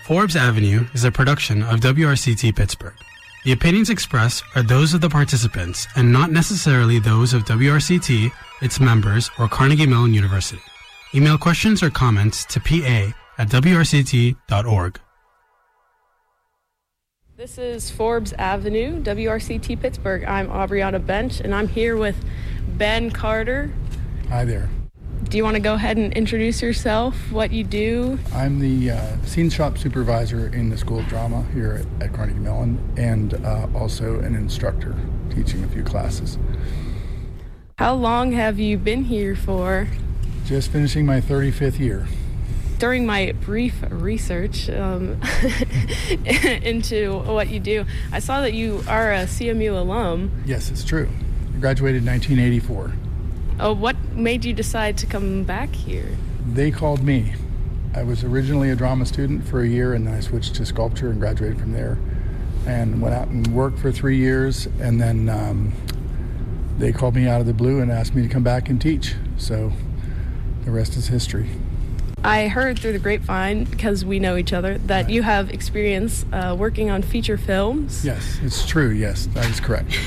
Forbes Avenue is a production of WRCT Pittsburgh. The opinions expressed are those of the participants and not necessarily those of WRCT, its members, or Carnegie Mellon University. Email questions or comments to pa@wrct.org. This is Forbes Avenue, WRCT Pittsburgh. I'm Aubriana Bench, and I'm here with Ben Carter. Hi there. Do you want to go ahead and introduce yourself, what you do? I'm the scene shop supervisor in the School of Drama here at Carnegie Mellon, and also an instructor teaching a few classes. How long have you been here for? Just finishing my 35th year. During my brief research into what you do, I saw that you are a CMU alum. Yes, it's true. I graduated in 1984. Oh, what made you decide to come back here? They called me. I was originally a drama student for a year, and then I switched to sculpture and graduated from there. And went out and worked for 3 years, and then they called me out of the blue and asked me to come back and teach. So the rest is history. I heard through the grapevine, because we know each other, that you have experience working on feature films. Yes, it's true. Yes, that is correct.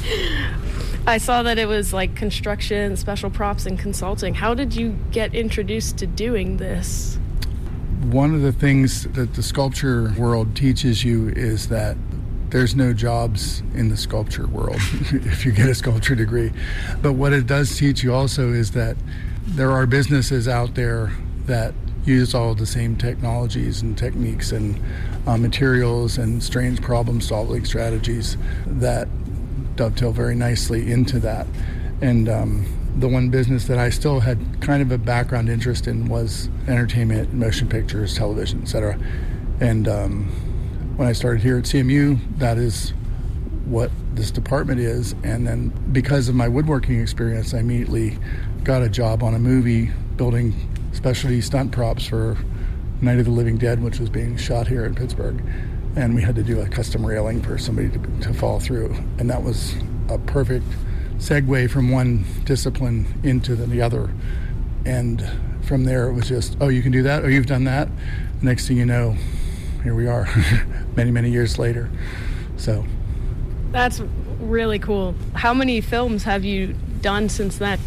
I saw that it was like construction, special props, and consulting. How did you get introduced to doing this? One of the things that the sculpture world teaches you is that there's no jobs in the sculpture world if you get a sculpture degree. But what it does teach you also is that there are businesses out there that use all the same technologies and techniques and materials and strange problem-solving strategies that dovetail very nicely into that. And the one business that I still had kind of a background interest in was entertainment, motion pictures, television, etc. And when I started here at CMU, that is what this department is. And then because of my woodworking experience, I immediately got a job on a movie building specialty stunt props for Night of the Living Dead, which was being shot here in Pittsburgh. And we had to do a custom railing for somebody to fall through. And that was a perfect segue from one discipline into the other. And from there, it was just, oh, you can do that? Oh, you've done that? Next thing you know, here we are, many, many years later. So that's really cool. How many films have you done since then?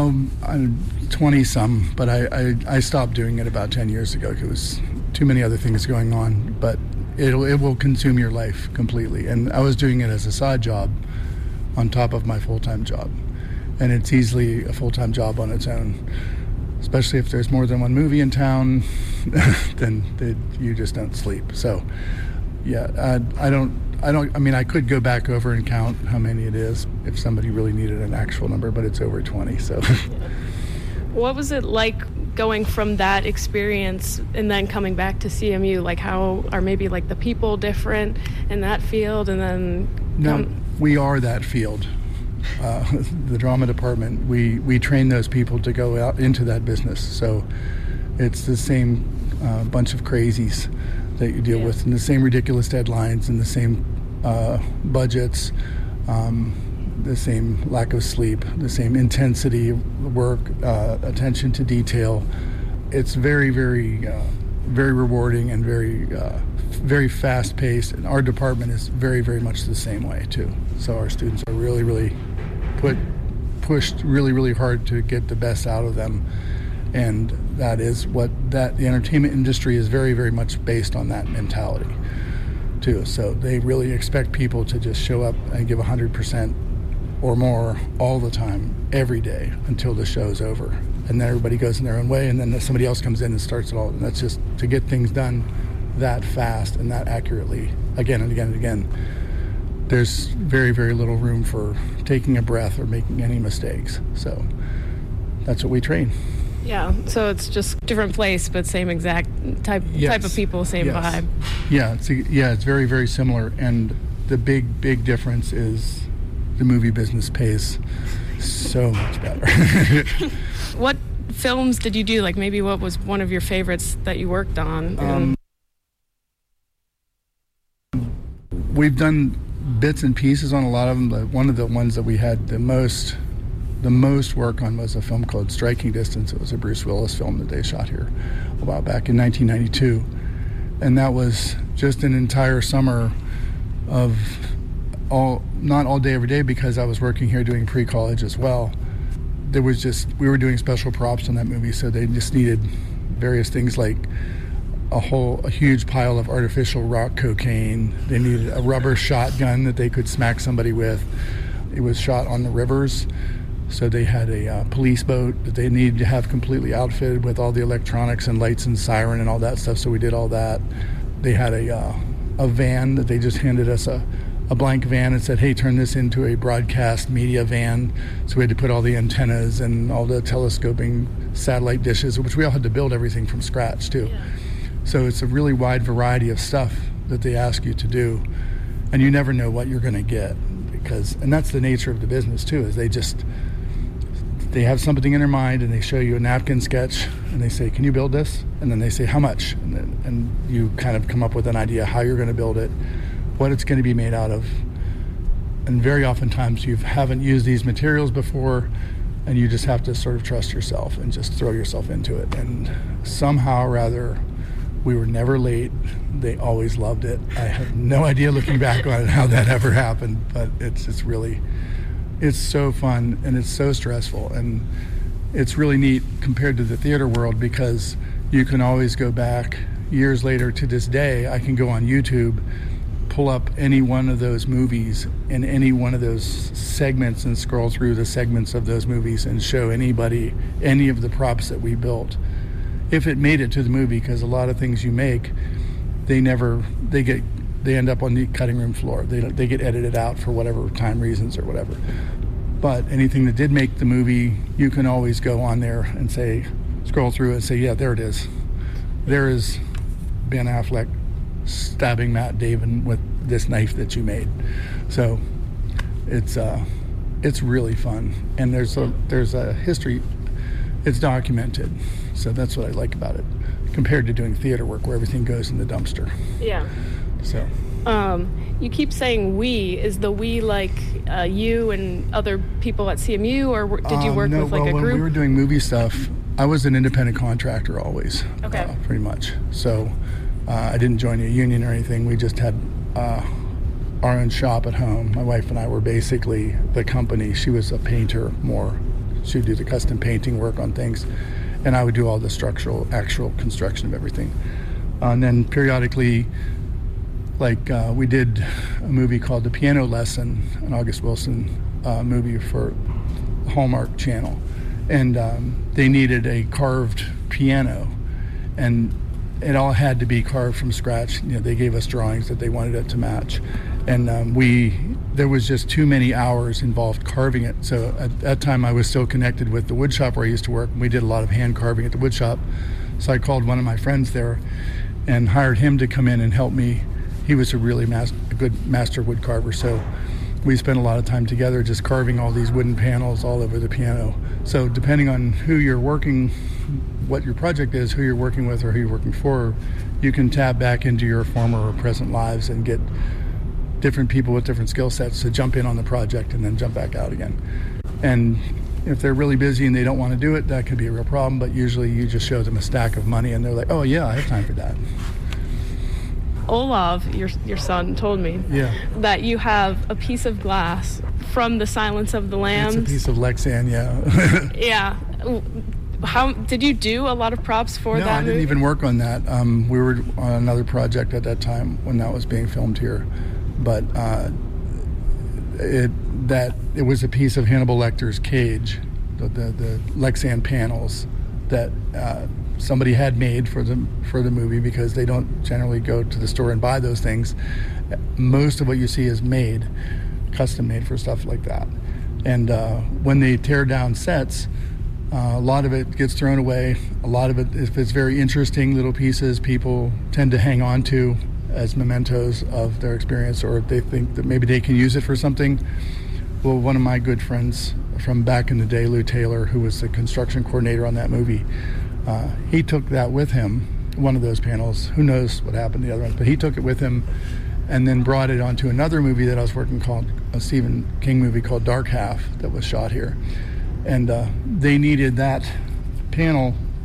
20-some, but I stopped doing it about 10 years ago because it was too many other things going on. But it will consume your life completely. And I was doing it as a side job on top of my full-time job. And it's easily a full-time job on its own, especially if there's more than one movie in town, then you just don't sleep. So, yeah, I mean, I could go back over and count how many it is if somebody really needed an actual number, but it's over 20, so. What was it like going from that experience and then coming back to CMU? Like, how are maybe like the people different in that field? And then no, we are that field. The drama department, we train those people to go out into that business. So it's the same bunch of crazies that you deal with, and the same ridiculous deadlines and the same budgets, the same lack of sleep, the same intensity of work, attention to detail. It's very, very, very rewarding and very, very fast-paced. And our department is very, very much the same way too. So our students are really, really pushed really, really hard to get the best out of them. And that is the entertainment industry is very, very much based on that mentality too. So they really expect people to just show up and give 100% or more all the time, every day, until the show's over. And then everybody goes in their own way, and then somebody else comes in and starts it all. And that's just to get things done that fast and that accurately, again and again and again. There's very, very little room for taking a breath or making any mistakes. So that's what we train. Yeah, so it's just different place, but same exact type of people, same vibe. Yeah, it's very, very similar. And the big difference is the movie business pays so much better. What films did you do? Like maybe what was one of your favorites that you worked on? We've done bits and pieces on a lot of them, but one of the ones that we had the most work on was a film called Striking Distance. It was a Bruce Willis film that they shot here a while back in 1992. And that was just an entire summer of not all day every day, because I was working here doing pre-college as well. We were doing special props on that movie, so they just needed various things like a huge pile of artificial rock cocaine. They needed a rubber shotgun that they could smack somebody with. It was shot on the rivers, so they had a police boat that they needed to have completely outfitted with all the electronics and lights and siren and all that stuff, so we did all that. They had a van that they just handed us a blank van and said, hey, turn this into a broadcast media van. So we had to put all the antennas and all the telescoping satellite dishes, which we all had to build everything from scratch too. Yeah. So it's a really wide variety of stuff that they ask you to do, and you never know what you're going to get, and that's the nature of the business too, is they have something in their mind and they show you a napkin sketch and they say, can you build this? And then they say, how much? And you kind of come up with an idea how you're going to build it, what it's going to be made out of. And very oftentimes you haven't used these materials before, and you just have to sort of trust yourself and just throw yourself into it. And somehow or other, we were never late. They always loved it. I have no idea looking back on it how that ever happened, but it's so fun and it's so stressful, and it's really neat compared to the theater world, because you can always go back years later. To this day, I can go on YouTube, pull up any one of those movies in any one of those segments and scroll through the segments of those movies and show anybody any of the props that we built, if it made it to the movie, because a lot of things you make, they end up on the cutting room floor. They get edited out for whatever time reasons or whatever. But anything that did make the movie, you can always go on there and scroll through it and say, yeah, there it is. There is Ben Affleck stabbing Matt Damon with this knife that you made. So it's really fun, and there's a history. It's documented, so that's what I like about it, compared to doing theater work where everything goes in the dumpster. Yeah. So. You keep saying we. Is the we like you and other people at CMU, or did you work with like a group? When we were doing movie stuff, I was an independent contractor always. Okay. Pretty much. So I didn't join a union or anything. We just had our own shop at home. My wife and I were basically the company. She was a painter more. She would do the custom painting work on things, and I would do all the actual construction of everything. And then periodically, we did a movie called The Piano Lesson, an August Wilson movie for the Hallmark Channel, and they needed a carved piano, and it all had to be carved from scratch. They gave us drawings that they wanted it to match, and there was just too many hours involved carving it. So at that time I was still connected with the wood shop where I used to work, and we did a lot of hand carving at the wood shop. So I called one of my friends there and hired him to come in and help me. He was a really good master wood carver, so we spent a lot of time together just carving all these wooden panels all over the piano. So depending on who you're working, what your project is, who you're working with or who you're working for, you can tap back into your former or present lives and get different people with different skill sets to jump in on the project and then jump back out again. And if they're really busy and they don't want to do it, that could be a real problem, but usually you just show them a stack of money and they're like, oh yeah, I have time for that. Olav, your son, told me that you have a piece of glass from The Silence of the Lambs. It's a piece of Lexan, yeah. Yeah. How did you do a lot of props for that movie? No, I didn't even work on that. We were on another project at that time when that was being filmed here, but it was a piece of Hannibal Lecter's cage, the Lexan panels that somebody had made for the movie, because they don't generally go to the store and buy those things. Most of what you see is custom made for stuff like that. And when they tear down sets, a lot of it gets thrown away. A lot of it, if it's very interesting little pieces, people tend to hang on to as mementos of their experience, or they think that maybe they can use it for something. Well, one of my good friends from back in the day, Lou Taylor, who was the construction coordinator on that movie, he took that with him, one of those panels. Who knows what happened to the other ones, but he took it with him and then brought it onto another movie that I was working called, a Stephen King movie called Dark Half, that was shot here. And they needed that panel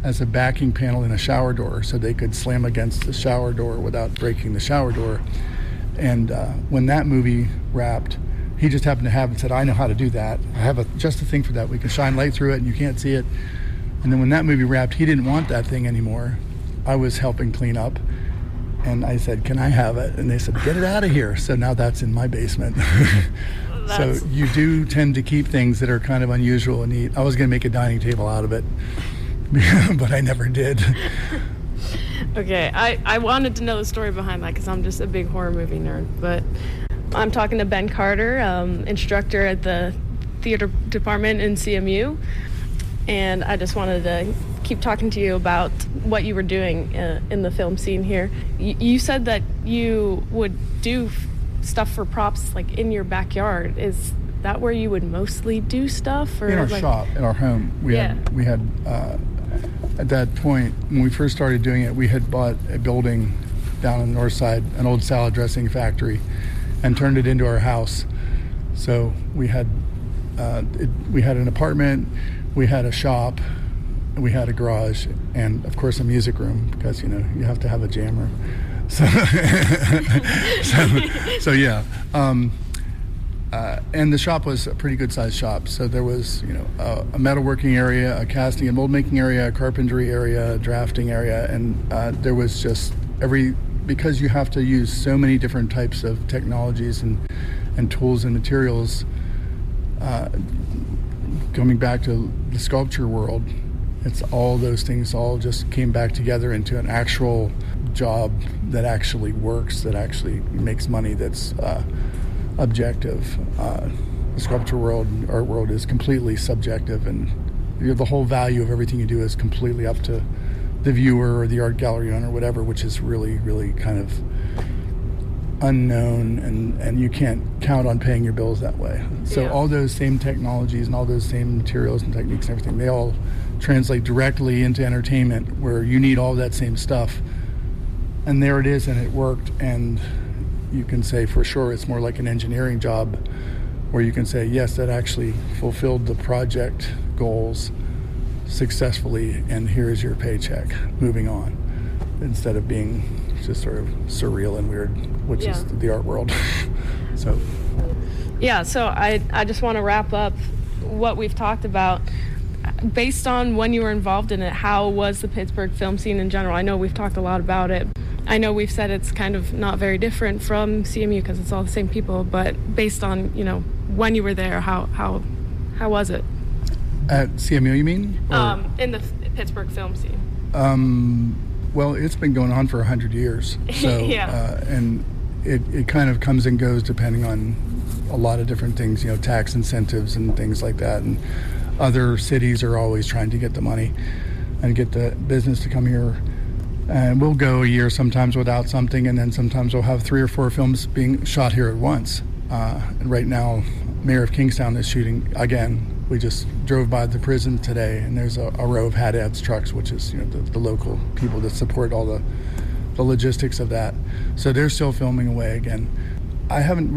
as a backing panel in a shower door so they could slam against the shower door without breaking the shower door. And when that movie wrapped, he just happened to have it and said, I know how to do that. I have just a thing for that. We can shine light through it and you can't see it. And then when that movie wrapped, he didn't want that thing anymore. I was helping clean up. And I said, can I have it? And they said, get it out of here. So now that's in my basement. So you do tend to keep things that are kind of unusual and neat. I was going to make a dining table out of it, but I never did. Okay, I wanted to know the story behind that because I'm just a big horror movie nerd. But I'm talking to Ben Carter, instructor at the theater department in CMU. And I just wanted to keep talking to you about what you were doing in the film scene here. You said that you would do stuff for props like in your backyard. Is that where you would mostly do stuff? Or in our shop, in our home. We had at that point, when we first started doing it, we had bought a building down on the north side, an old salad dressing factory, and turned it into our house. So we had an apartment, we had a shop, we had a garage, and of course a music room because you have to have a jam room. So yeah. And the shop was a pretty good sized shop. So there was a metalworking area, a casting and mold making area, a carpentry area, a drafting area, and there was just because you have to use so many different types of technologies and tools and materials. Coming back to the sculpture world, it's all those things all just came back together into an actual job that actually works, that actually makes money, that's objective. The sculpture world, art world is completely subjective, and the whole value of everything you do is completely up to the viewer or the art gallery owner, whatever, which is really, really kind of unknown, and you can't count on paying your bills that way. So all those same technologies and all those same materials and techniques and everything, they all translate directly into entertainment where you need all that same stuff. And there it is, and it worked, and you can say for sure it's more like an engineering job where you can say, yes, that actually fulfilled the project goals successfully, and here's your paycheck, moving on, instead of being just sort of surreal and weird, which is the art world. So I just want to wrap up what we've talked about. Based on when you were involved in it, how was the Pittsburgh film scene in general? I know we've talked a lot about it. I know we've said it's kind of not very different from CMU because it's all the same people, but based on, when you were there, how was it? At CMU, you mean? In the Pittsburgh film scene. Well, it's been going on for 100 years. So, and it kind of comes and goes depending on a lot of different things, tax incentives and things like that. And other cities are always trying to get the money and get the business to come here. And we'll go a year sometimes without something, and then sometimes we'll have 3 or 4 films being shot here at once. And right now, Mayor of Kingstown is shooting again. We just drove by the prison today, and there's a row of Haddad's trucks, which is the local people that support all the logistics of that. So they're still filming away again. I haven't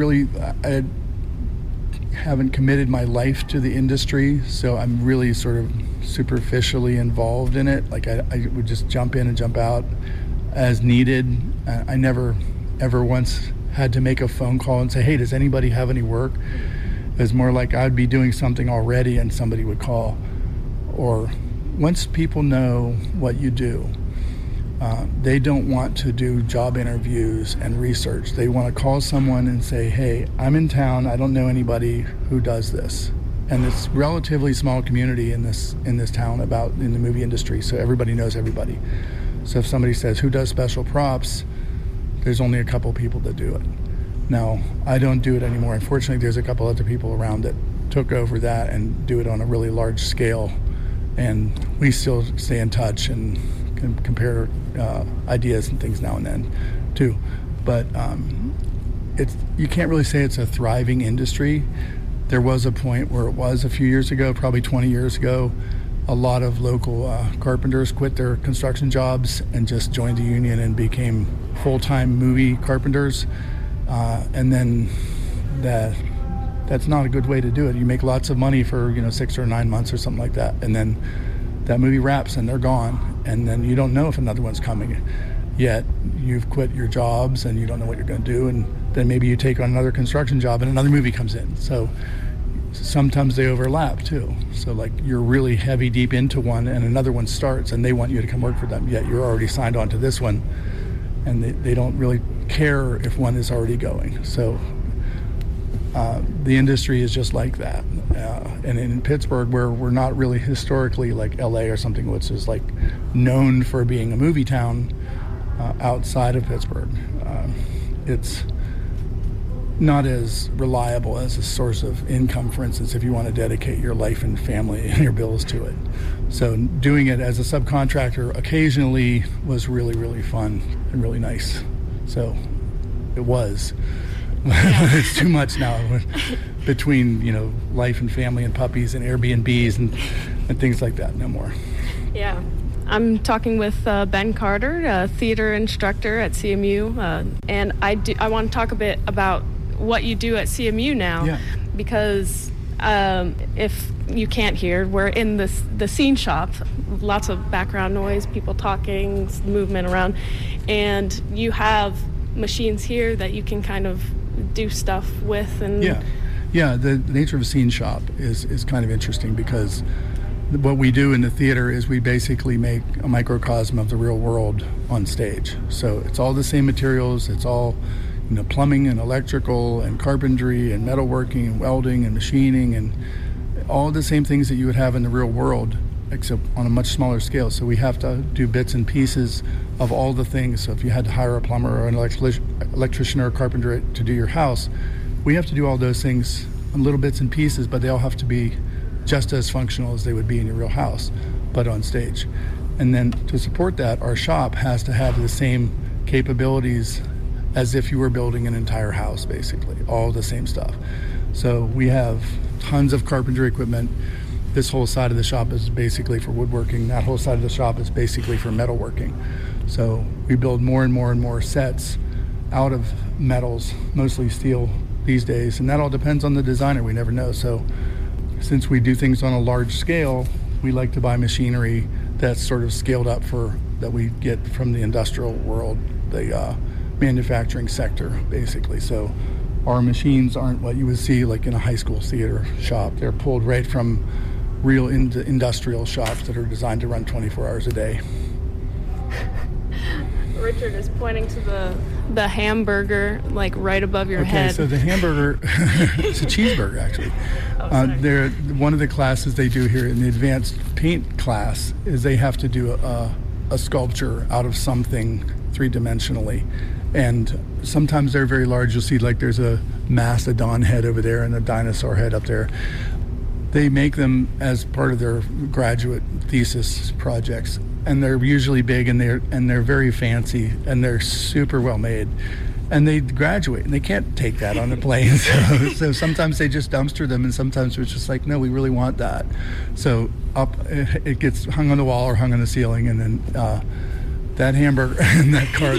committed my life to the industry, so I'm really sort of superficially involved in it. Like I would just jump in and jump out as needed. I never ever once had to make a phone call and say, hey, does anybody have any work? It was more like I'd be doing something already and somebody would call. Or once people know what you do, they don't want to do job interviews and research. They want to call someone and say, hey, I'm in town, I don't know anybody who does this. And it's a relatively small community in this town in the movie industry, so everybody knows everybody. So if somebody says, who does special props, there's only a couple people that do it. Now, I don't do it anymore. Unfortunately, there's a couple other people around that took over that and do it on a really large scale. And we still stay in touch and can compare ideas and things now and then, too. But you can't really say it's a thriving industry. There was a point where it was a few years ago, probably 20 years ago. A lot of local carpenters quit their construction jobs and just joined the union and became full-time movie carpenters. And then that's not a good way to do it. You make lots of money for 6 or 9 months or something like that, and then that movie wraps and they're gone, and then you don't know if another one's coming. Yet you've quit your jobs and you don't know what you're going to do, and then maybe you take on another construction job and another movie comes in. So sometimes they overlap too. So like you're really heavy deep into one and another one starts and they want you to come work for them, yet you're already signed on to this one, and they don't really care if one is already going. So the industry is just like that. And in Pittsburgh, where we're not really historically like LA or something, which is like known for being a movie town, outside of Pittsburgh, it's not as reliable as a source of income, for instance, if you want to dedicate your life and family and your bills to it. So doing it as a subcontractor occasionally was really, really fun and really nice. So it was. It's too much now between, life and family and puppies and Airbnbs and things like that. No more. Yeah. I'm talking with Ben Carter, a theater instructor at CMU, and I want to talk a bit about what you do at CMU now, because if you can't hear, we're in the scene shop, lots of background noise, people talking, movement around, and you have machines here that you can kind of do stuff with. And the nature of a scene shop is kind of interesting, because what we do in the theater is we basically make a microcosm of the real world on stage. So it's all the same materials, it's all plumbing and electrical and carpentry and metalworking and welding and machining and all the same things that you would have in the real world, except on a much smaller scale. So we have to do bits and pieces of all the things. So if you had to hire a plumber or an electrician or a carpenter to do your house, we have to do all those things in little bits and pieces, but they all have to be just as functional as they would be in your real house, but on stage. And then to support that, our shop has to have the same capabilities as if you were building an entire house, basically, all the same stuff. So we have tons of carpentry equipment. This whole side of the shop is basically for woodworking. That whole side of the shop is basically for metalworking. So we build more and more and more sets out of metals, mostly steel these days, and that all depends on the designer. We never know. So since we do things on a large scale, we like to buy machinery that's sort of scaled up that we get from the industrial world, the manufacturing sector, basically. So our machines aren't what you would see like in a high school theater shop. They're pulled right from real industrial shops that are designed to run 24 hours a day. Richard is pointing to the hamburger, like right above your head. Okay, so the hamburger, it's a cheeseburger, actually. They're one of the classes they do here in the advanced paint class is they have to do a sculpture out of something three-dimensionally. And sometimes they're very large. You'll see like there's a mastodon head over there and a dinosaur head up there. They make them as part of their graduate thesis projects, and they're usually big and they're very fancy and they're super well made. And they graduate and they can't take that on a plane. So sometimes they just dumpster them, and sometimes it's just like, no, we really want that. So it gets hung on the wall or hung on the ceiling, and then that hamburger in that car,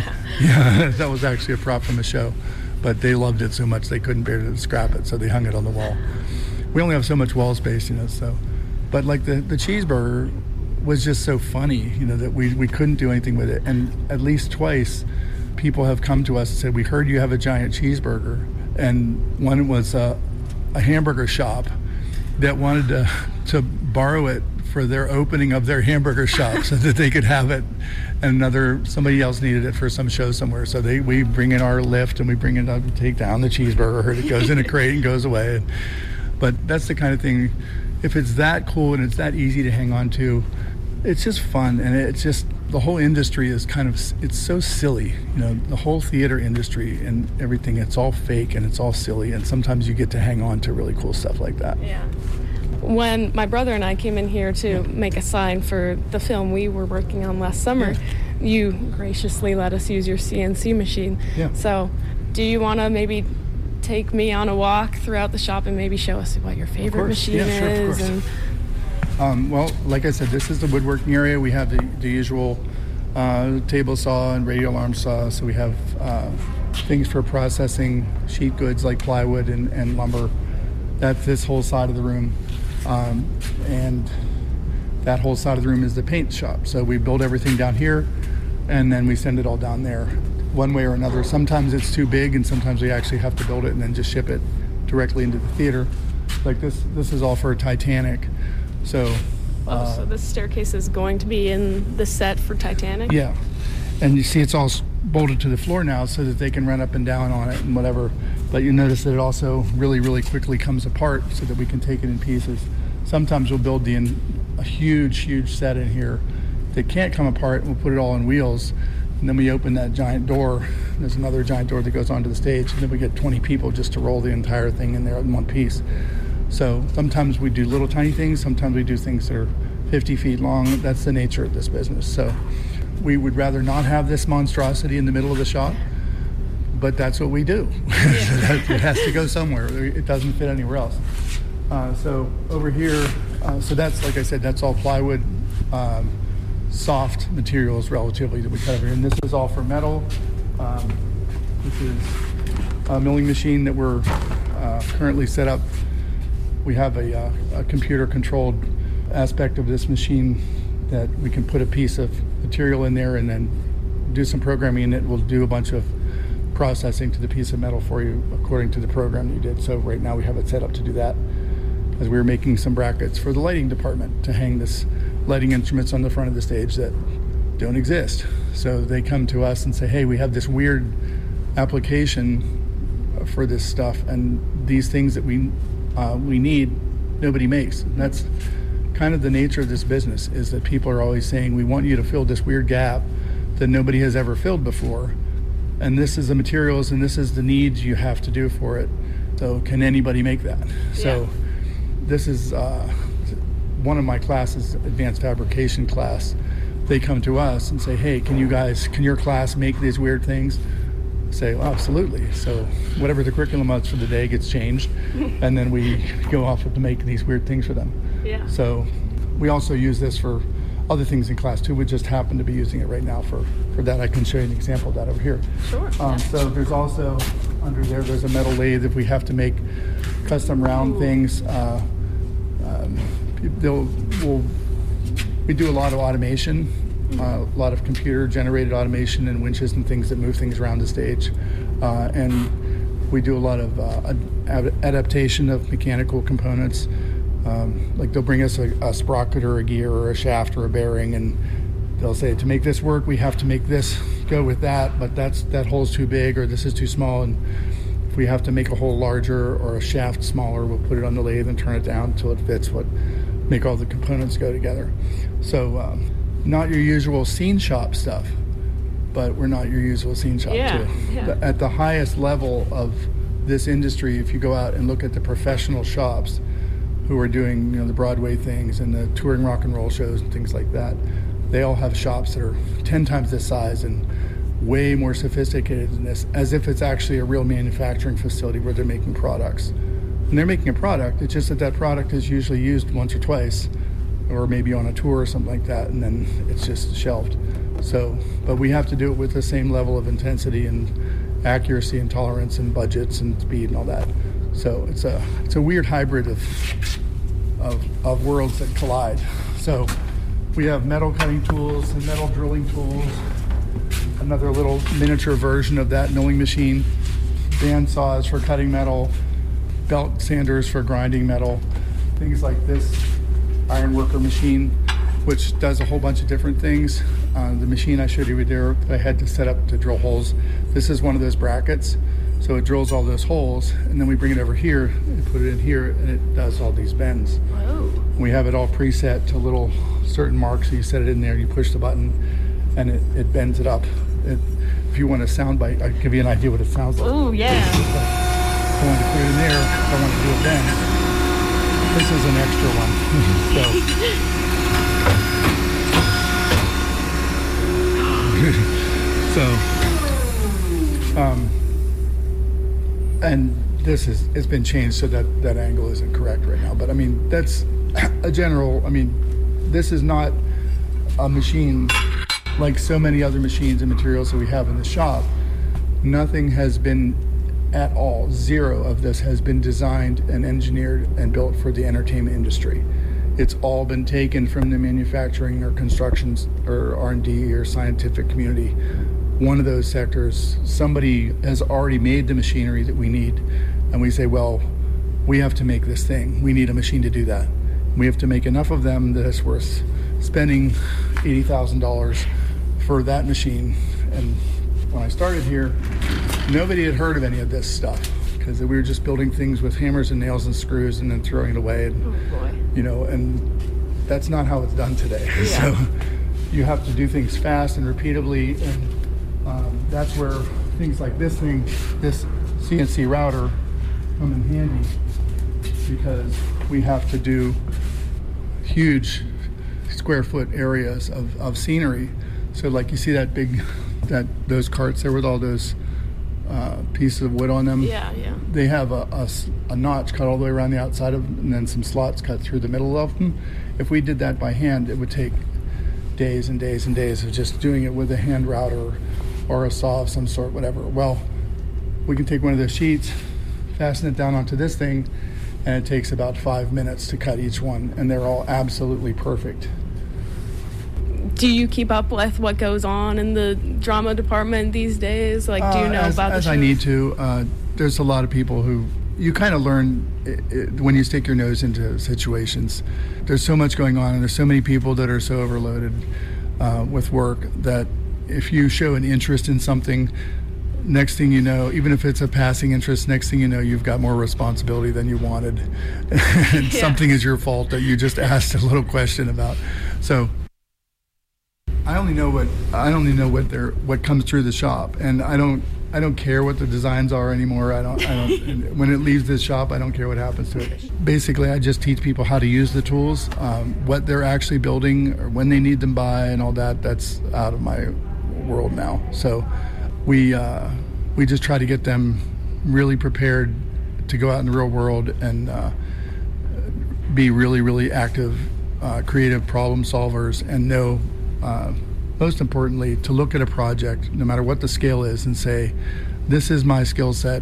that was actually a prop from a show. But they loved it so much they couldn't bear to scrap it, so they hung it on the wall. We only have so much wall space, so. But like the cheeseburger was just so funny, that we couldn't do anything with it. And at least twice, people have come to us and said, we heard you have a giant cheeseburger. And one was a hamburger shop that wanted to borrow it for their opening of their hamburger shop so that they could have it. And somebody else needed it for some show somewhere. So we bring in our lift and we bring it up and take down the cheeseburger. It goes in a crate and goes away. But that's the kind of thing, if it's that cool and it's that easy to hang on to, it's just fun. And it's just, the whole industry is it's so silly. The whole theater industry and everything, it's all fake and it's all silly. And sometimes you get to hang on to really cool stuff like that. Yeah. When my brother and I came in here to make a sign for the film we were working on last summer, you graciously let us use your CNC machine. Yeah. So do you want to maybe take me on a walk throughout the shop and maybe show us what your favorite machine is? Sure, of course. Well, like I said, this is the woodworking area. We have the usual table saw and radial arm saw. So we have things for processing sheet goods like plywood and lumber. That's this whole side of the room. And That whole side of the room is the paint shop. So we build everything down here, and then we send it all down there one way or another. Sometimes it's too big, and sometimes we actually have to build it and then just ship it directly into the theater. Like this is all for Titanic. So so the staircase is going to be in the set for Titanic? Yeah. And you see it's all bolted to the floor now so that they can run up and down on it and whatever. But you notice that it also really, really quickly comes apart so that we can take it in pieces. Sometimes we'll build a huge set in here that can't come apart, and we'll put it all on wheels. And then we open that giant door. There's another giant door that goes onto the stage, and then we get 20 people just to roll the entire thing in there in one piece. So sometimes we do little tiny things. Sometimes we do things that are 50 feet long. That's the nature of this business. So we would rather not have this monstrosity in the middle of the shop, but that's what we do. It has to go somewhere. It doesn't fit anywhere else. So over here, so that's, like I said, that's all plywood, soft materials relatively that we cut over here. And this is all for metal. This is a milling machine that we're currently set up. We have a computer-controlled aspect of this machine that we can put a piece of material in there and then do some programming, and it will do a bunch of processing to the piece of metal for you according to the program that you did. So right now we have it set up to do that, as we were making some brackets for the lighting department to hang this lighting instruments on the front of the stage that don't exist. So they come to us and say, hey, we have this weird application for this stuff, and these things that we need, nobody makes. And that's kind of the nature of this business, is that people are always saying, we want you to fill this weird gap that nobody has ever filled before. And this is the materials and this is the needs you have to do for it. So can anybody make that? Yeah. So this is one of my classes, advanced fabrication class. They come to us and say, hey, can your class make these weird things? Say, well, absolutely. So whatever the curriculum is for the day gets changed, and then we go off to make these weird things for them. Yeah. So we also use this for other things in class too. We just happen to be using it right now for that. I can show you an example of that over here. Sure. So there's also under there's a metal lathe if we have to make custom round things. We do a lot of automation. A lot of computer-generated automation and winches and things that move things around the stage. And we do a lot of adaptation of mechanical components. Like they'll bring us a sprocket or a gear or a shaft or a bearing, and they'll say, to make this work, we have to make this go with that, but that hole's too big or this is too small. And if we have to make a hole larger or a shaft smaller, we'll put it on the lathe and turn it down until it fits make all the components go together. So, not your usual scene shop stuff, but we're not your usual scene shop too. Yeah. At the highest level of this industry, if you go out and look at the professional shops who are doing the Broadway things and the touring rock and roll shows and things like that, they all have shops that are 10 times this size and way more sophisticated than this, as if it's actually a real manufacturing facility where they're making products. And they're making a product, it's just that product is usually used once or twice, or maybe on a tour or something like that, and then it's just shelved. So, but we have to do it with the same level of intensity and accuracy and tolerance and budgets and speed and all that. So it's a weird hybrid of worlds that collide. So we have metal cutting tools and metal drilling tools, another little miniature version of that milling machine, band saws for cutting metal, belt sanders for grinding metal, things like this iron worker machine, which does a whole bunch of different things. The machine I showed you right there, I had to set up to drill holes. This is one of those brackets, so it drills all those holes, and then we bring it over here and put it in here, and it does all these bends. Whoa. We have it all preset to little certain marks, so you set it in there, you push the button, and it bends it up. If you want a sound bite, I'll give you an idea what it sounds like. Oh, yeah. I want to put it in there, I want to do a bend. This is an extra one. And it's been changed so that angle isn't correct right now. But I mean, that's a general, this is not a machine like so many other machines and materials that we have in the shop. Nothing has been at all, zero of this has been designed and engineered and built for the entertainment industry. it's all been taken from the manufacturing or construction or R&D or scientific community. One of those sectors, somebody has already made the machinery that we need, and we say, well, we have to make this thing. We need a machine to do that. We have to make enough of them that it's worth spending $80,000 for that machine. And when I started here, nobody had heard of any of this stuff, because we were just building things with hammers and nails and screws and then throwing it away. And, oh boy. You know, and that's not how it's done today. Yeah. So you have to do things fast and repeatably, and that's where things like this CNC router come in handy, because we have to do huge square foot areas of scenery. So like you see those carts there with all those pieces of wood on them. Yeah. They have a notch cut all the way around the outside of them, and then some slots cut through the middle of them. If we did that by hand, it would take days and days and days of just doing it with a hand router or a saw of some sort, whatever. Well, we can take one of those sheets, fasten it down onto this thing, and it takes about 5 minutes to cut each one, and they're all absolutely perfect. Do you keep up with what goes on in the drama department these days? Like, do you know about the as show? I need to. There's a lot of people who you kind of learn when you stick your nose into situations. There's so much going on, and there's so many people that are so overloaded with work that if you show an interest in something, next thing you know, even if it's a passing interest, next thing you know, you've got more responsibility than you wanted. And something is your fault that you just asked a little question about. So I only know what comes through the shop, and I don't care what the designs are anymore. I don't when it leaves this shop, I don't care what happens to it. Basically, I just teach people how to use the tools, what they're actually building, or when they need them by, and all that. That's out of my world now. So we just try to get them really prepared to go out in the real world and be really, really active, creative problem solvers, and know, most importantly, to look at a project, no matter what the scale is, and say, this is my skill set.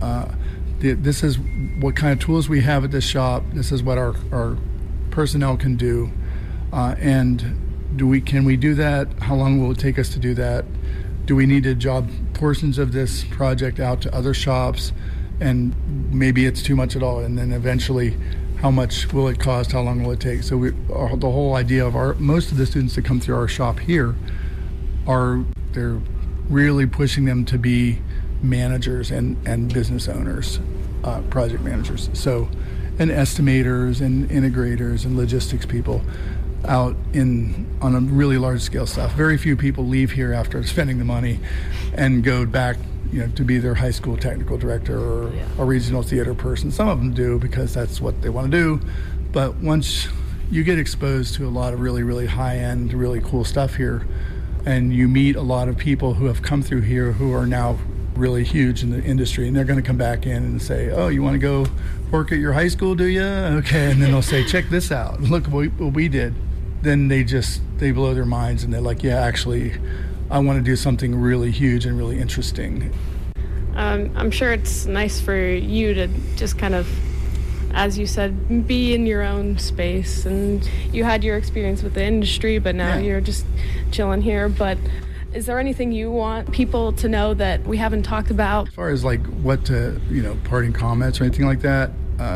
This is what kind of tools we have at this shop. This is what our personnel can do. And can we do that? How long will it take us to do that? Do we need to job portions of this project out to other shops? And maybe it's too much at all. And then eventually, how much will it cost? How long will it take? So the whole idea of most of the students that come through our shop here they're really pushing them to be managers and business owners, project managers. So, and estimators and integrators and logistics people out on a really large scale stuff. Very few people leave here after spending the money and go back, to be their high school technical director or a regional theater person. Some of them do because that's what they want to do. But once you get exposed to a lot of really, really high-end, really cool stuff here, and you meet a lot of people who have come through here who are now really huge in the industry, and they're going to come back in and say, oh, you want to go work at your high school, do you? Okay, and then they'll say, check this out. Look what we did. Then they blow their minds, and they're like, yeah, actually, I want to do something really huge and really interesting. I'm sure it's nice for you to just kind of, as you said, be in your own space. And you had your experience with the industry, but now you're just chilling here. But is there anything you want people to know that we haven't talked about? As far as like what to, parting comments or anything like that,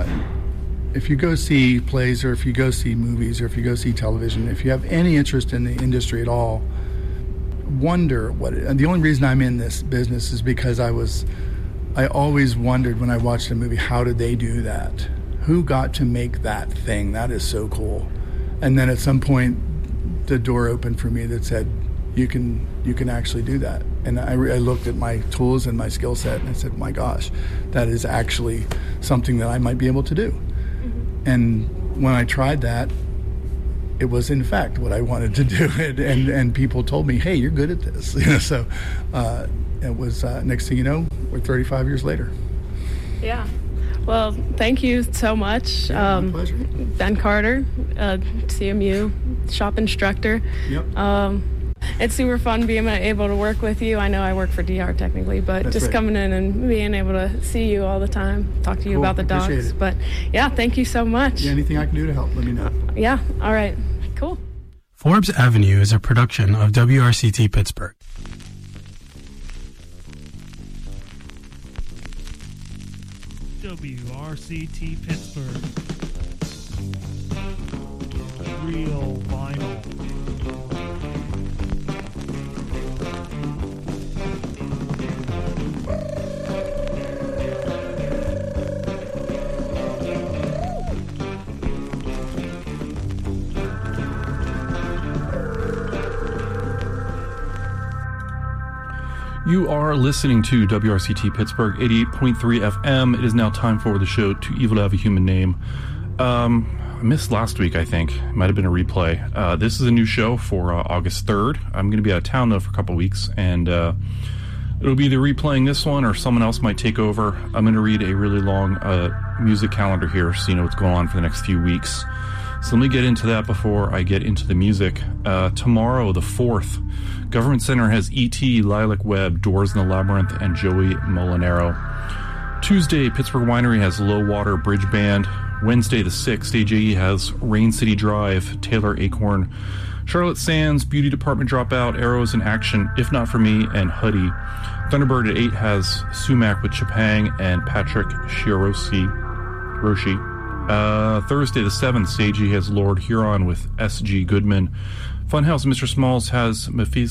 if you go see plays, or if you go see movies, or if you go see television, if you have any interest in the industry at all, wonder and the only reason I'm in this business is because I always wondered when I watched a movie, how did they do that? Who got to make that thing? That is so cool. And then at some point, the door opened for me that said, you can actually do that. And I looked at my tools and my skill set, and I said, my gosh, that is actually something that I might be able to do. Mm-hmm. And when I tried that, it was in fact what I wanted to do, and people told me, "Hey, you're good at this." So it was next thing you know, we're 35 years later. Yeah. Well, thank you so much, My pleasure. Ben Carter, CMU shop instructor. Yep. It's super fun being able to work with you. I know I work for DR technically, but That's just right. coming in and being able to see you all the time, talk to you Cool. about the Appreciate dogs. it. But yeah, thank you so much. Yeah, anything I can do to help, let me know. Yeah, all right, cool. Forbes Avenue is a production of WRCT Pittsburgh. WRCT Pittsburgh. Real vinyl. You are listening to WRCT Pittsburgh 88.3 FM. It is now time for the show Too Evil to Have a Human Name. I missed last week, I think. It might have been a replay. This is a new show for August 3rd. I'm going to be out of town, though, for a couple weeks, and it'll be either replaying this one or someone else might take over. I'm going to read a really long music calendar here so you know what's going on for the next few weeks. So let me get into that before I get into the music. Tomorrow, the 4th, Government Center has E.T., Lilac Webb, Doors in the Labyrinth, and Joey Molinaro. Tuesday, Pittsburgh Winery has Low Water Bridge Band. Wednesday, the 6th, Stage AE has Rain City Drive, Taylor Acorn, Charlotte Sands, Beauty Department Dropout, Arrows in Action, If Not For Me, and Huddy. Thunderbird at 8 has Sumac with Chapang and Patrick Roshi. Thursday, the 7th, Stage AE has Lord Huron with S.G. Goodman. Funhouse Mr. Smalls has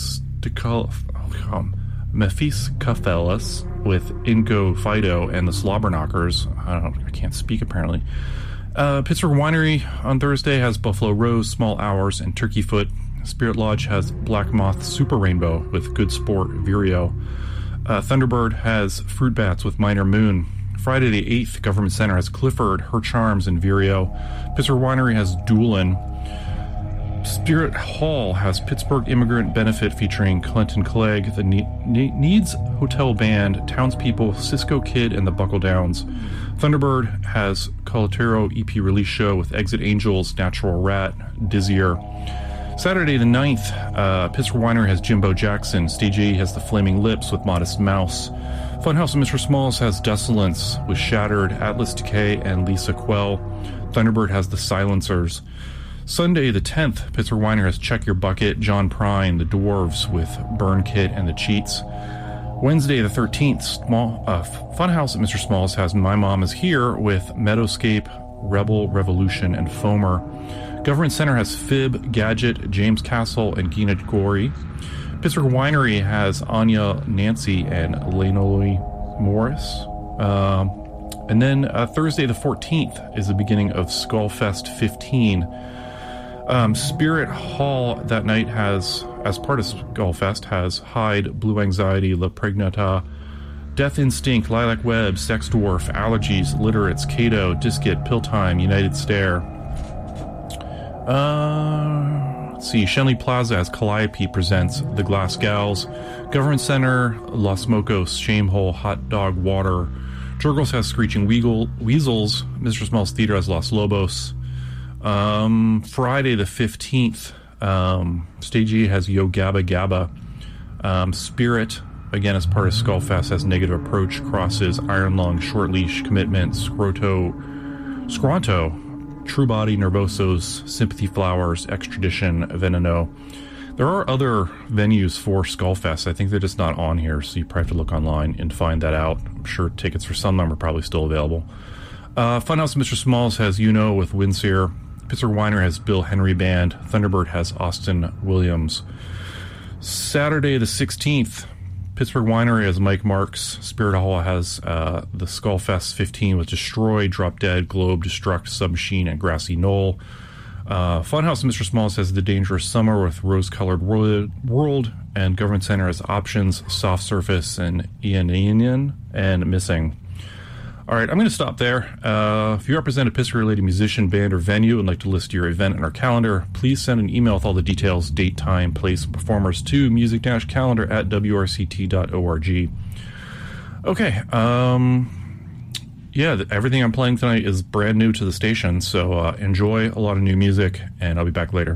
Mephistopheles with Inco Fido and the Slobberknockers. I can't speak apparently. Pittsburgh Winery on Thursday has Buffalo Rose, Small Hours, and Turkey Foot. Spirit Lodge has Black Moth Super Rainbow with Good Sport Vireo. Thunderbird has Fruit Bats with Minor Moon. Friday the 8th, Government Center has Clifford, Her Charms, and Vireo. Pittsburgh Winery has Doolin. Spirit Hall has Pittsburgh Immigrant Benefit featuring Clinton Clegg, the Needs Hotel Band, Townspeople, Cisco Kid, and the Buckle Downs. Thunderbird has Colatero EP release show with Exit Angels, Natural Rat, Dizzier. Saturday the 9th, Pittsburgh Winery has Jimbo Jackson. Stage A has The Flaming Lips with Modest Mouse. Funhouse of Mr. Smalls has Desolence with Shattered, Atlas Decay, and Lisa Quell. Thunderbird has The Silencers. Sunday the 10th, Pittsburgh Winery has Check Your Bucket, John Prine, The Dwarves with Burn Kit and The Cheats. Wednesday the 13th, Funhouse at Mr. Smalls has My Mom Is Here with Meadowscape, Rebel Revolution, and Foamer. Government Center has Fib, Gadget, James Castle, and Gina Gorey. Pittsburgh Winery has Anya Nancy and Lanoli Morris. And then Thursday the 14th is the beginning of Skullfest 15. Spirit Hall that night has, as part of Skullfest, has Hyde, Blue Anxiety, La Pregnata, Death Instinct, Lilac Web, Sex Dwarf, Allergies, Literates, Cato, Disket, Pill Time, United Stare. Let's see, Shenley Plaza has Calliope presents The Glass Gals. Government Center, Los Mocos, Shamehole, Hot Dog Water. Jurgles has Screeching Weasels. Mr. Smalls Theater has Los Lobos. Friday the 15th, Stage E has Yo Gabba Gabba. Spirit, again as part of Skullfest, has Negative Approach, Crosses, Iron Lung, Short Leash, Commitment, Scronto, True Body, Nervosos, Sympathy Flowers, Extradition, Veneno. There are other venues for Skullfest. I think they're just not on here, so you probably have to look online and find that out. I'm sure tickets for some of them are probably still available. Funhouse Mr. Smalls has with Windseer. Pittsburgh Winery has Bill Henry Band. Thunderbird has Austin Williams. Saturday the 16th, Pittsburgh Winery has Mike Marks. Spirit Hall has the Skullfest 15 with Destroy, Drop Dead, Globe, Destruct, Submachine, and Grassy Knoll. Funhouse Mr. Smalls has The Dangerous Summer with Rose Colored World, and Government Center has Options, Soft Surface, and Ian and Missing. All right, I'm going to stop there. If you represent a Pittsburgh-related musician, band, or venue and like to list your event in our calendar, please send an email with all the details, date, time, place, and performers to music-calendar@wrct.org. Okay, everything I'm playing tonight is brand new to the station, so enjoy a lot of new music, and I'll be back later.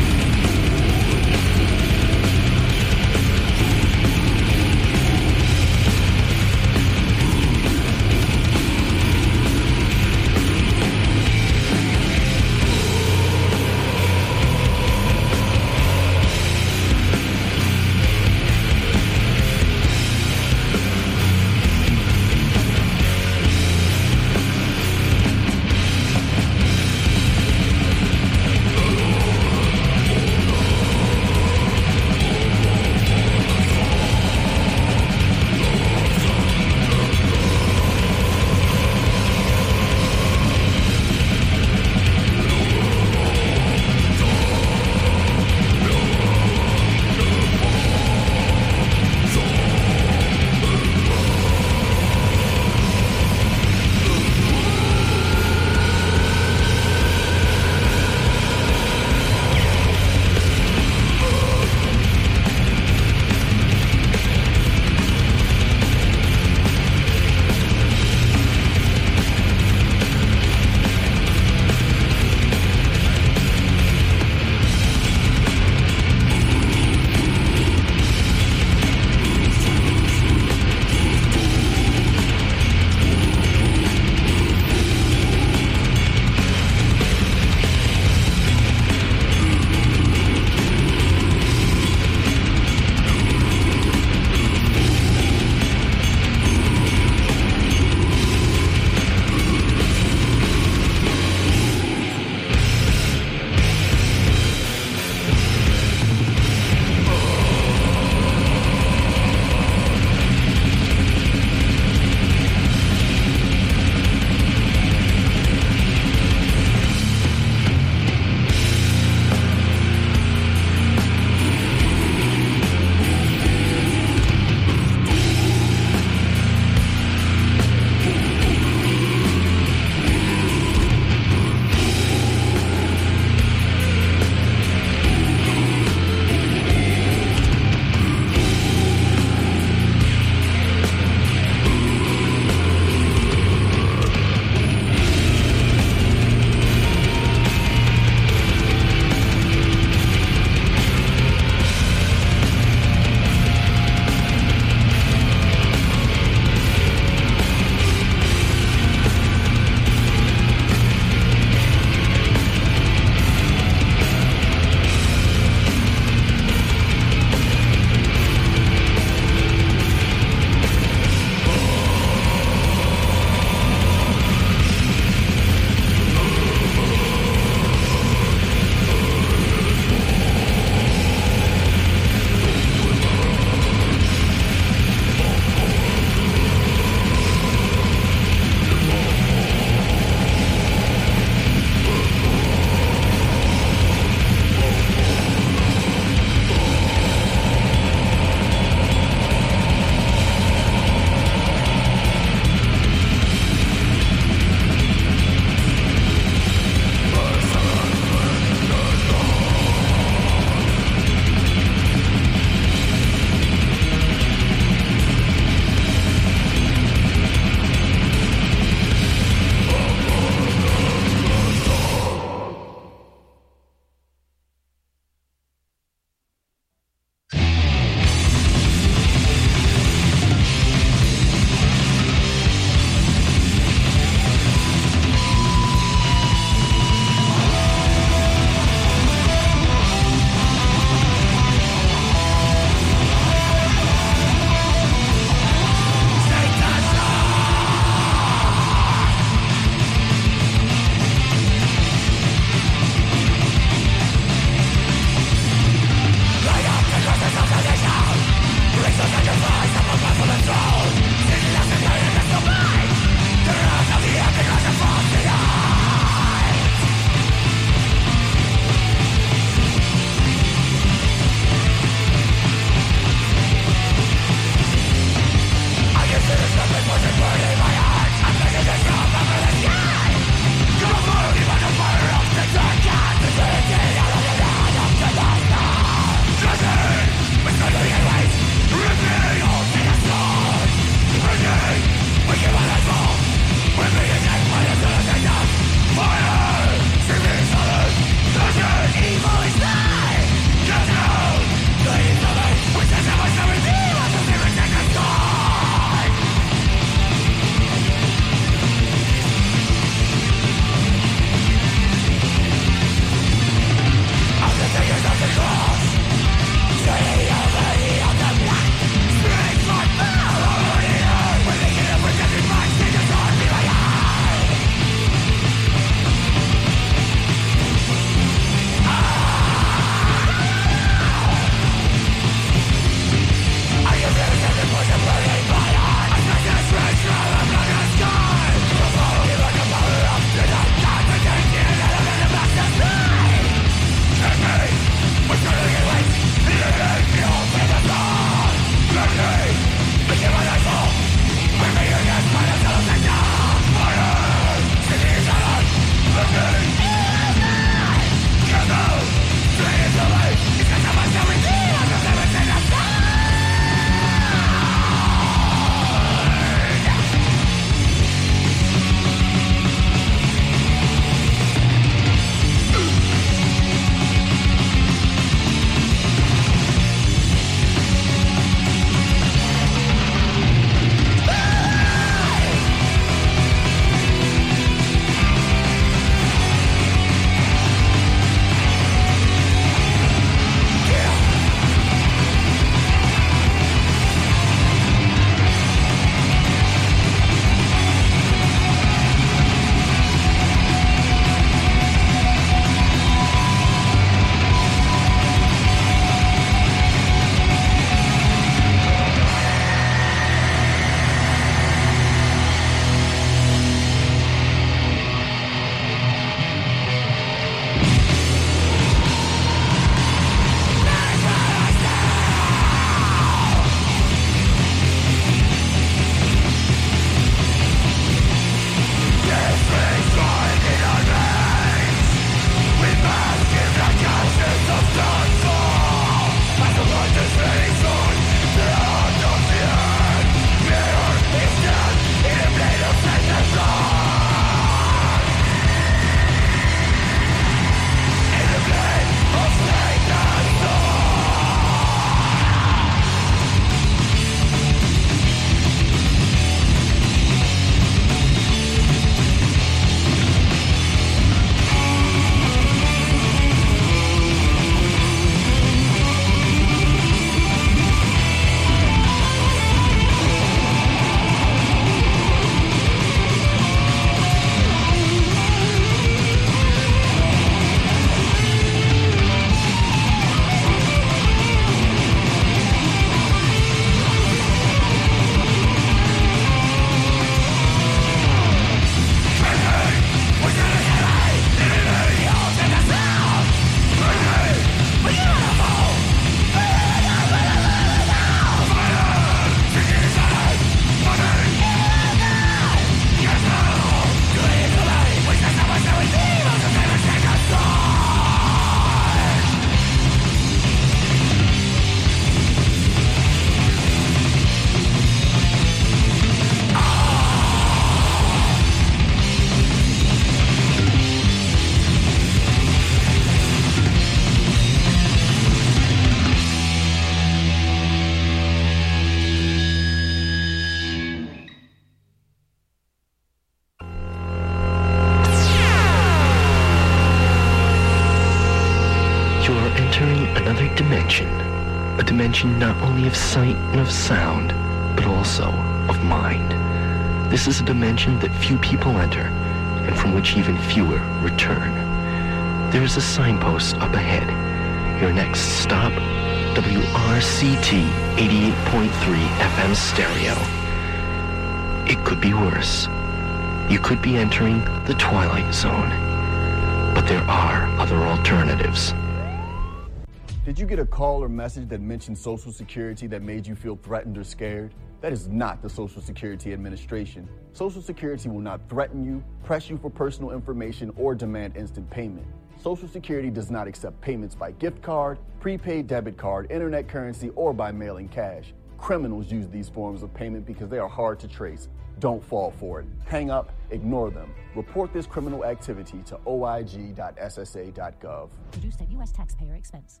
entering another dimension. A dimension not only of sight and of sound, but also of mind. This is a dimension that few people enter, and from which even fewer return. There is a signpost up ahead. Your next stop, WRCT 88.3 FM stereo. It could be worse. You could be entering the Twilight Zone. But there are other alternatives. Did you get a call or message that mentioned Social Security that made you feel threatened or scared? That is not the Social Security Administration. Social Security will not threaten you, press you for personal information, or demand instant payment. Social Security does not accept payments by gift card, prepaid debit card, internet currency, or by mailing cash. Criminals use these forms of payment because they are hard to trace. Don't fall for it. Hang up, ignore them. Report this criminal activity to oig.ssa.gov. Produced at U.S. taxpayer expense.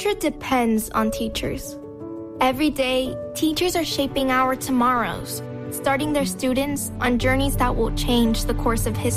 future depends on teachers. Every day, teachers are shaping our tomorrows, starting their students on journeys that will change the course of history.